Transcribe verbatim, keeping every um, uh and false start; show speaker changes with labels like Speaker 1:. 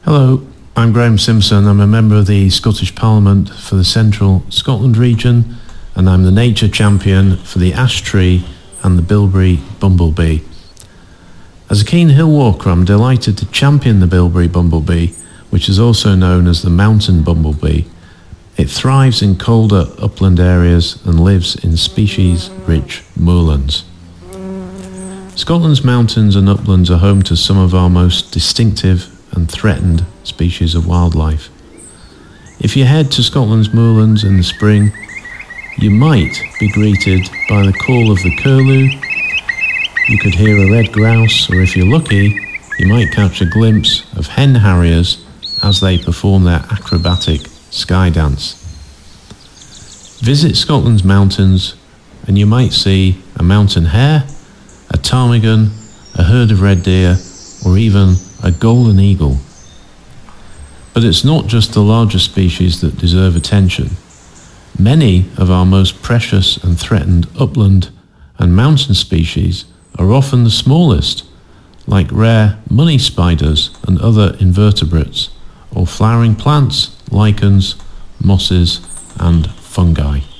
Speaker 1: Hello, I'm Graham Simpson. I'm a member of the Scottish Parliament for the Central Scotland region, and I'm the nature champion for the ash tree and the bilberry bumblebee. As a keen hill walker, I'm delighted to champion the bilberry bumblebee, which is also known as the mountain bumblebee. It thrives in colder upland areas and lives in species-rich moorlands. Scotland's mountains and uplands are home to some of our most distinctive and threatened species of wildlife. If you head to Scotland's moorlands in the spring, you might be greeted by the call of the curlew. You could hear a red grouse, or if you're lucky, you might catch a glimpse of hen harriers as they perform their acrobatic sky dance. Visit Scotland's mountains and you might see a mountain hare, a ptarmigan, a herd of red deer, or even a golden eagle. But it's not just the larger species that deserve attention. Many of our most precious and threatened upland and mountain species are often the smallest, like rare money spiders and other invertebrates, or flowering plants, lichens, mosses and fungi.